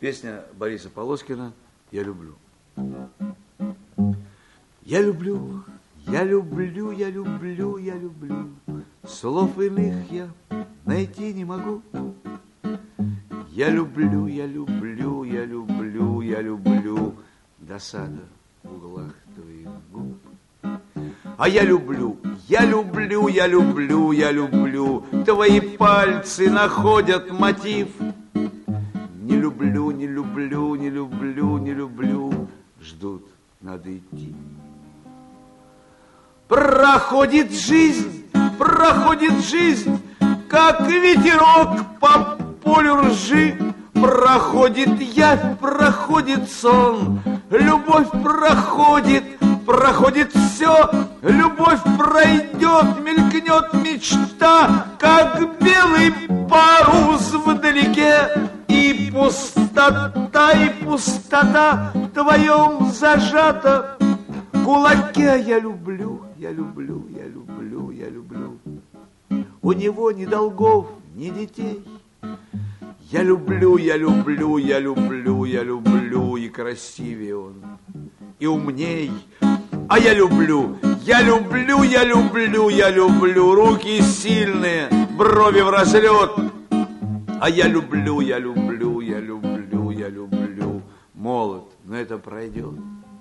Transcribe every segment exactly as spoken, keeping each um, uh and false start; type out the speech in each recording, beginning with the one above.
Песня Бориса Полоскина «Я люблю». Я люблю, я люблю, я люблю, я люблю. Слов иных я найти не могу. Я люблю, я люблю, я люблю, я люблю. Досада в углах твоих губ. А я люблю, я люблю, я люблю, я люблю. Твои пальцы находят мотив. Не люблю, не люблю, не люблю, не люблю. Ждут, надо идти. Проходит жизнь, проходит жизнь, как ветерок по полю ржи. Проходит явь, проходит сон, любовь проходит, проходит все. Любовь пройдет, мелькнет мечта, как белый парус вдалеке. И пустота, и пустота в твоем зажата в кулаке. Я люблю, я люблю, я люблю, я люблю. У него ни долгов, ни детей. Я люблю, я люблю, я люблю, я люблю. И красивее он, и умней. А я люблю, я люблю, я люблю, я люблю. Руки сильные, брови в разлет. А я люблю, я люблю, я люблю, я люблю. Молод, но это пройдет.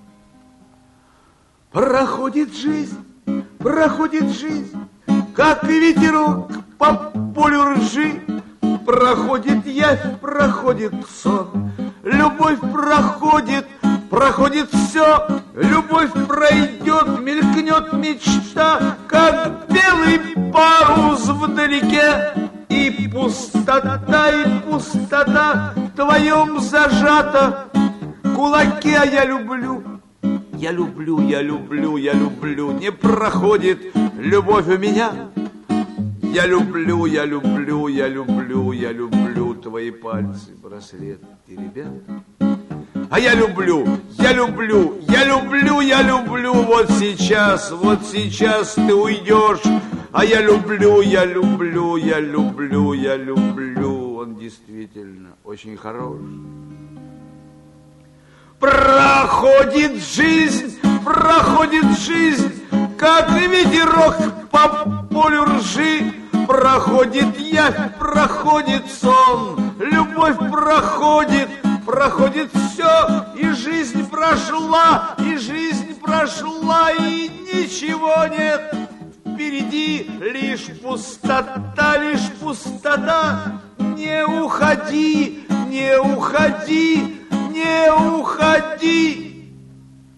Проходит жизнь, проходит жизнь, как и ветерок по полю ржи. Проходит явь, проходит сон, любовь проходит, проходит все. Любовь пройдет, мелькнет мечта, как белый парус вдалеке. И пустота, и пустота в твоем зажата в кулаке. А я люблю, я люблю, я люблю, я люблю. Не проходит любовь у меня. Я люблю, я люблю, я люблю, я люблю твои пальцы, браслет и ребят. А я люблю, я люблю, я люблю, я люблю. Вот сейчас, вот сейчас ты уйдешь. А я люблю, я люблю, я люблю, я люблю. Он действительно очень хорош. Проходит жизнь, проходит жизнь, как ветерок по полю ржи. Проходит явь, проходит сон, любовь проходит, проходит все. И жизнь прошла, и жизнь прошла, и ничего нет. Впереди лишь пустота, лишь пустота. Не уходи, не уходи.